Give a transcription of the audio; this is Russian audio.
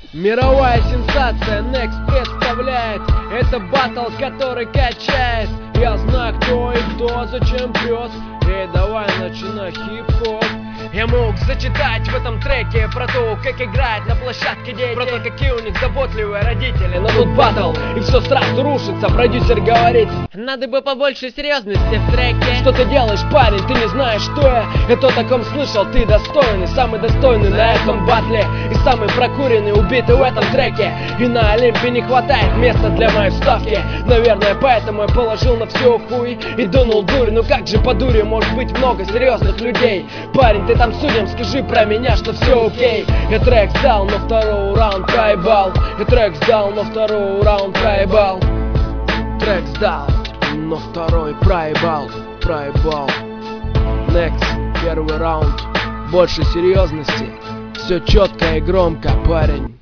Мировая сенсация Next представляет. Это баттл, который качает. Я знаю, кто и кто, зачем пес. Эй, давай начинай хип-хоп. Я мог зачитать в этом треке про то, как играть на площадке дети, про то, какие у них заботливые родители. Но тут баттл, и все сразу рушится. Продюсер говорит: надо бы побольше серьезности в треке. Что ты делаешь, парень, ты не знаешь, что я. Я то о таком слышал, ты достойный, самый достойный на этом батле. И самый прокуренный, убитый в этом треке. И на Олимпе не хватает места для моей вставки. Наверное, поэтому я положил на все хуй и дунул дурь. Ну как же по дуре может быть много серьезных людей? Парень, ты там судим, скажи про меня, что все окей. Я трек сдал, но второй раунд проебал. Я трек сдал, но второй раунд проебал. Трек сдал, но второй проебал. Next, первый раунд. Больше серьезности. Все четко и громко, парень.